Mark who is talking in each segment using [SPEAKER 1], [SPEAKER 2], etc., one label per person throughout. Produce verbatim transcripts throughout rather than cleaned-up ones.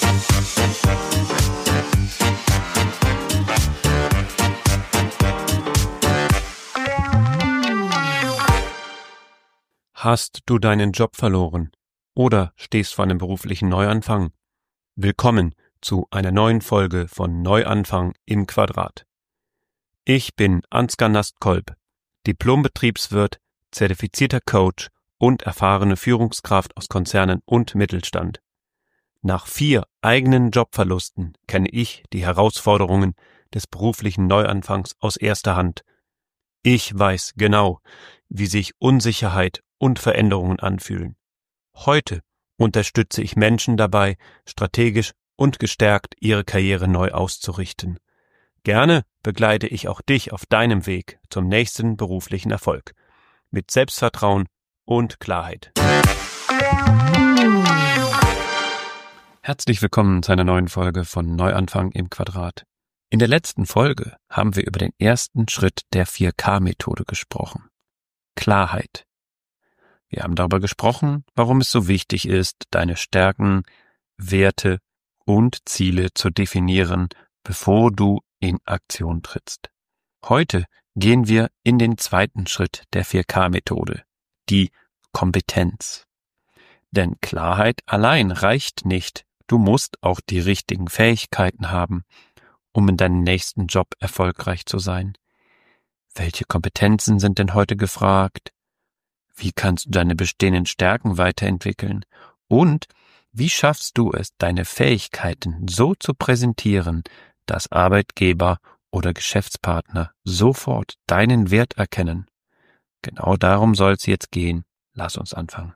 [SPEAKER 1] Hast du deinen Job verloren oder stehst vor einem beruflichen Neuanfang? Willkommen zu einer neuen Folge von Neuanfang im Quadrat. Ich bin Ansgar Nastkolb, Diplom-Betriebswirt, zertifizierter Coach und erfahrene Führungskraft aus Konzernen und Mittelstand. Nach vier eigenen Jobverlusten kenne ich die Herausforderungen des beruflichen Neuanfangs aus erster Hand. Ich weiß genau, wie sich Unsicherheit und Veränderungen anfühlen. Heute unterstütze ich Menschen dabei, strategisch und gestärkt ihre Karriere neu auszurichten. Gerne begleite ich auch dich auf deinem Weg zum nächsten beruflichen Erfolg. Mit Selbstvertrauen und Klarheit. Herzlich willkommen zu einer neuen Folge von Neuanfang im Quadrat. In der letzten Folge haben wir über den ersten Schritt der vier K Methode gesprochen. Klarheit. Wir haben darüber gesprochen, warum es so wichtig ist, deine Stärken, Werte und Ziele zu definieren, bevor du in Aktion trittst. Heute gehen wir in den zweiten Schritt der vier K Methode, die Kompetenz. Denn Klarheit allein reicht nicht, du musst auch die richtigen Fähigkeiten haben, um in deinem nächsten Job erfolgreich zu sein. Welche Kompetenzen sind denn heute gefragt? Wie kannst du deine bestehenden Stärken weiterentwickeln? Und wie schaffst du es, deine Fähigkeiten so zu präsentieren, dass Arbeitgeber oder Geschäftspartner sofort deinen Wert erkennen? Genau darum soll es jetzt gehen. Lass uns anfangen.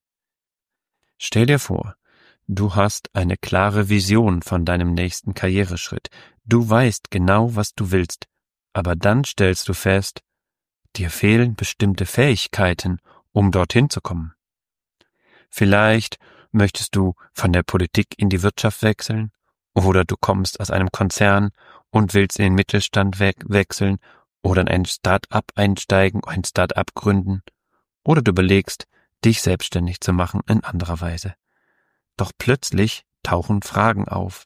[SPEAKER 1] Stell dir vor, du hast eine klare Vision von deinem nächsten Karriereschritt. Du weißt genau, was du willst, aber dann stellst du fest, dir fehlen bestimmte Fähigkeiten, um dorthin zu kommen. Vielleicht möchtest du von der Politik in die Wirtschaft wechseln, oder du kommst aus einem Konzern und willst in den Mittelstand we- wechseln oder in ein Start-up einsteigen, ein Start-up gründen, oder du überlegst, dich selbstständig zu machen in anderer Weise. Doch plötzlich tauchen Fragen auf.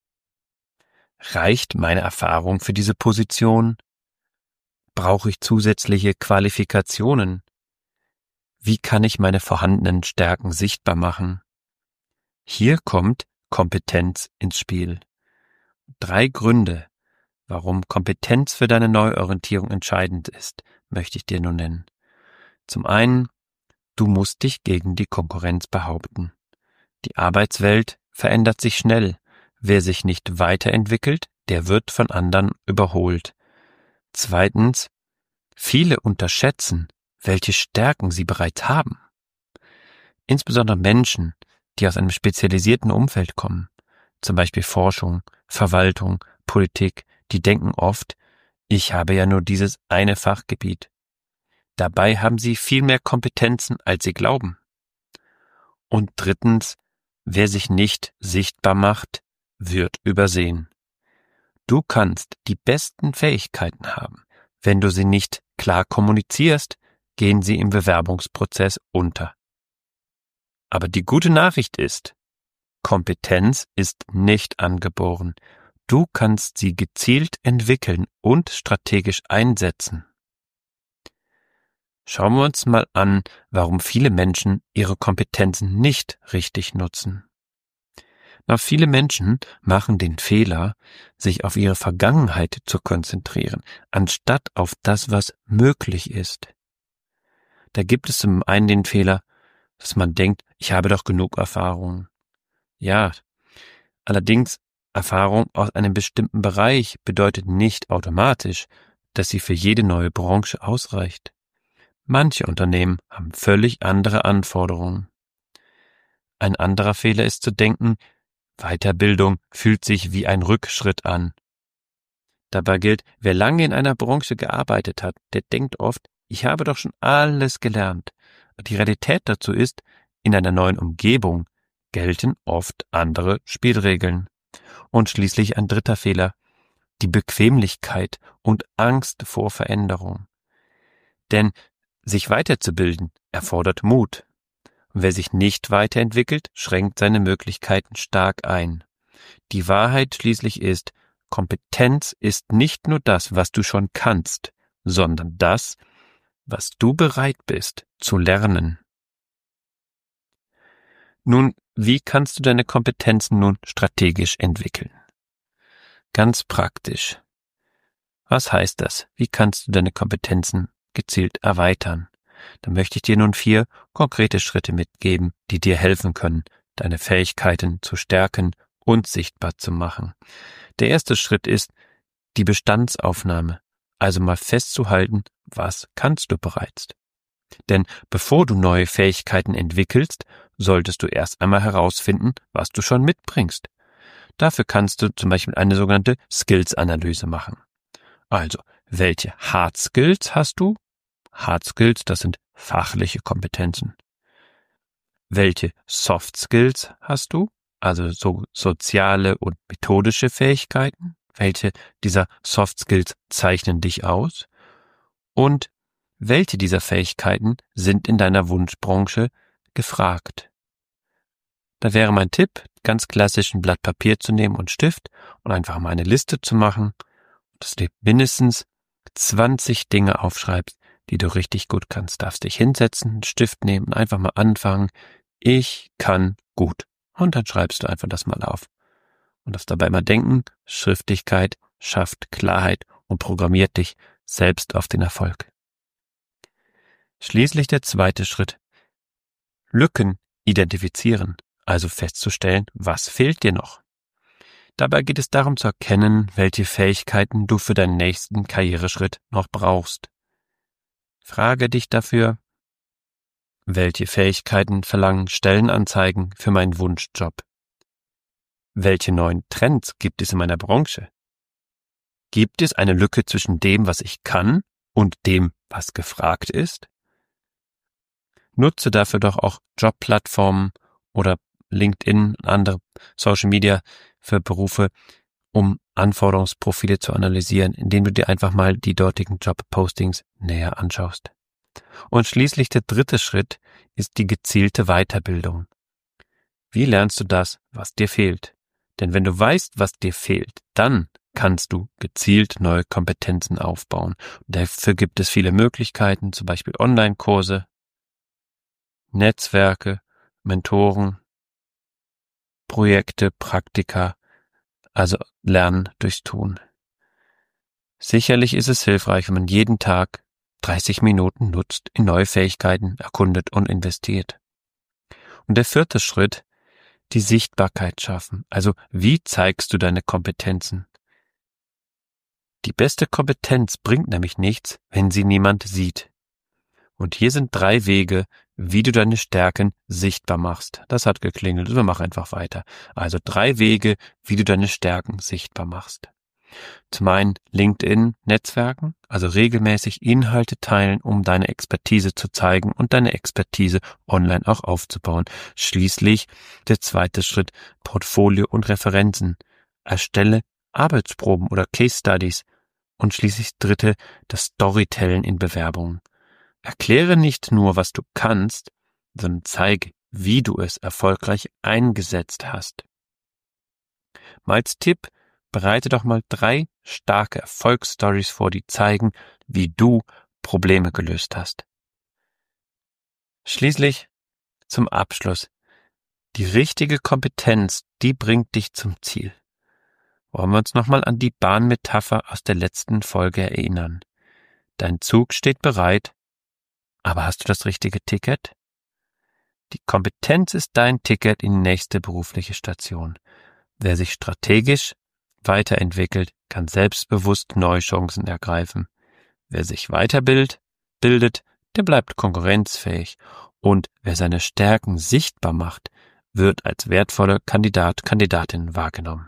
[SPEAKER 1] Reicht meine Erfahrung für diese Position? Brauche ich zusätzliche Qualifikationen? Wie kann ich meine vorhandenen Stärken sichtbar machen? Hier kommt Kompetenz ins Spiel. Drei Gründe, warum Kompetenz für deine Neuorientierung entscheidend ist, möchte ich dir nun nennen. Zum einen, du musst dich gegen die Konkurrenz behaupten. Die Arbeitswelt verändert sich schnell. Wer sich nicht weiterentwickelt, der wird von anderen überholt. Zweitens, viele unterschätzen, welche Stärken sie bereits haben. Insbesondere Menschen, die aus einem spezialisierten Umfeld kommen, zum Beispiel Forschung, Verwaltung, Politik, die denken oft, ich habe ja nur dieses eine Fachgebiet. Dabei haben sie viel mehr Kompetenzen, als sie glauben. Und drittens, wer sich nicht sichtbar macht, wird übersehen. Du kannst die besten Fähigkeiten haben. Wenn du sie nicht klar kommunizierst, gehen sie im Bewerbungsprozess unter. Aber die gute Nachricht ist, Kompetenz ist nicht angeboren. Du kannst sie gezielt entwickeln und strategisch einsetzen. Schauen wir uns mal an, warum viele Menschen ihre Kompetenzen nicht richtig nutzen. Na, viele Menschen machen den Fehler, sich auf ihre Vergangenheit zu konzentrieren, anstatt auf das, was möglich ist. Da gibt es zum einen den Fehler, dass man denkt, ich habe doch genug Erfahrung. Ja, allerdings Erfahrung aus einem bestimmten Bereich bedeutet nicht automatisch, dass sie für jede neue Branche ausreicht. Manche Unternehmen haben völlig andere Anforderungen. Ein anderer Fehler ist zu denken, Weiterbildung fühlt sich wie ein Rückschritt an. Dabei gilt, wer lange in einer Branche gearbeitet hat, der denkt oft, ich habe doch schon alles gelernt. Die Realität dazu ist, in einer neuen Umgebung gelten oft andere Spielregeln. Und schließlich ein dritter Fehler, die Bequemlichkeit und Angst vor Veränderung. Denn sich weiterzubilden erfordert Mut. Und wer sich nicht weiterentwickelt, schränkt seine Möglichkeiten stark ein. Die Wahrheit schließlich ist, Kompetenz ist nicht nur das, was du schon kannst, sondern das, was du bereit bist zu lernen. Nun, wie kannst du deine Kompetenzen nun strategisch entwickeln? Ganz praktisch. Was heißt das? Wie kannst du deine Kompetenzen gezielt erweitern? Da möchte ich dir nun vier konkrete Schritte mitgeben, die dir helfen können, deine Fähigkeiten zu stärken und sichtbar zu machen. Der erste Schritt ist die Bestandsaufnahme, also mal festzuhalten, was kannst du bereits. Denn bevor du neue Fähigkeiten entwickelst, solltest du erst einmal herausfinden, was du schon mitbringst. Dafür kannst du zum Beispiel eine sogenannte Skills-Analyse machen. Also, welche Hard Skills hast du? Hard Skills, das sind fachliche Kompetenzen. Welche Soft Skills hast du? Also so soziale und methodische Fähigkeiten. Welche dieser Soft Skills zeichnen dich aus? Und welche dieser Fähigkeiten sind in deiner Wunschbranche gefragt? Da wäre mein Tipp, ganz klassisch ein Blatt Papier zu nehmen und Stift und einfach mal eine Liste zu machen, dass du mindestens zwanzig Dinge aufschreibst, die du richtig gut kannst. Darfst dich hinsetzen, einen Stift nehmen und einfach mal anfangen. Ich kann gut. Und dann schreibst du einfach das mal auf. Und darfst dabei mal denken, Schriftlichkeit schafft Klarheit und programmiert dich selbst auf den Erfolg. Schließlich der zweite Schritt. Lücken identifizieren, also festzustellen, was fehlt dir noch. Dabei geht es darum zu erkennen, welche Fähigkeiten du für deinen nächsten Karriereschritt noch brauchst. Frage dich dafür, welche Fähigkeiten verlangen Stellenanzeigen für meinen Wunschjob? Welche neuen Trends gibt es in meiner Branche? Gibt es eine Lücke zwischen dem, was ich kann, und dem, was gefragt ist? Nutze dafür doch auch Jobplattformen oder LinkedIn und andere Social Media für Berufe, um Anforderungsprofile zu analysieren, indem du dir einfach mal die dortigen Jobpostings näher anschaust. Und schließlich der dritte Schritt ist die gezielte Weiterbildung. Wie lernst du das, was dir fehlt? Denn wenn du weißt, was dir fehlt, dann kannst du gezielt neue Kompetenzen aufbauen. Und dafür gibt es viele Möglichkeiten, zum Beispiel Online-Kurse, Netzwerke, Mentoren, Projekte, Praktika, also Lernen durchs Tun. Sicherlich ist es hilfreich, wenn man jeden Tag dreißig Minuten nutzt, in neue Fähigkeiten erkundet und investiert. Und der vierte Schritt, die Sichtbarkeit schaffen. Also wie zeigst du deine Kompetenzen? Die beste Kompetenz bringt nämlich nichts, wenn sie niemand sieht. Und hier sind drei Wege, wie du deine Stärken sichtbar machst. Das hat geklingelt, wir machen einfach weiter. Also drei Wege, wie du deine Stärken sichtbar machst. Zum einen LinkedIn-Netzwerken, also regelmäßig Inhalte teilen, um deine Expertise zu zeigen und deine Expertise online auch aufzubauen. Schließlich der zweite Schritt, Portfolio und Referenzen. Erstelle Arbeitsproben oder Case Studies. Und schließlich dritte, das Storytelling in Bewerbungen. Erkläre nicht nur, was du kannst, sondern zeige, wie du es erfolgreich eingesetzt hast. Mal als Tipp, bereite doch mal drei starke Erfolgsstories vor, die zeigen, wie du Probleme gelöst hast. Schließlich zum Abschluss. Die richtige Kompetenz, die bringt dich zum Ziel. Wollen wir uns nochmal an die Bahnmetapher aus der letzten Folge erinnern. Dein Zug steht bereit, aber hast du das richtige Ticket? Die Kompetenz ist dein Ticket in die nächste berufliche Station. Wer sich strategisch weiterentwickelt, kann selbstbewusst neue Chancen ergreifen. Wer sich weiterbildet, bildet, der bleibt konkurrenzfähig. Und wer seine Stärken sichtbar macht, wird als wertvoller Kandidat, Kandidatin wahrgenommen.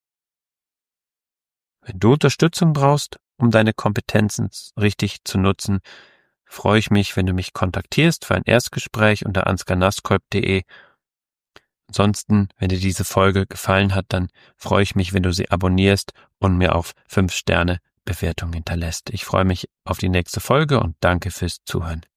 [SPEAKER 1] Wenn du Unterstützung brauchst, um deine Kompetenzen richtig zu nutzen, freue ich mich, wenn du mich kontaktierst für ein Erstgespräch unter ansgar naskolb punkt de. Ansonsten, wenn dir diese Folge gefallen hat, dann freue ich mich, wenn du sie abonnierst und mir auf fünf Sterne Bewertung hinterlässt. Ich freue mich auf die nächste Folge und danke fürs Zuhören.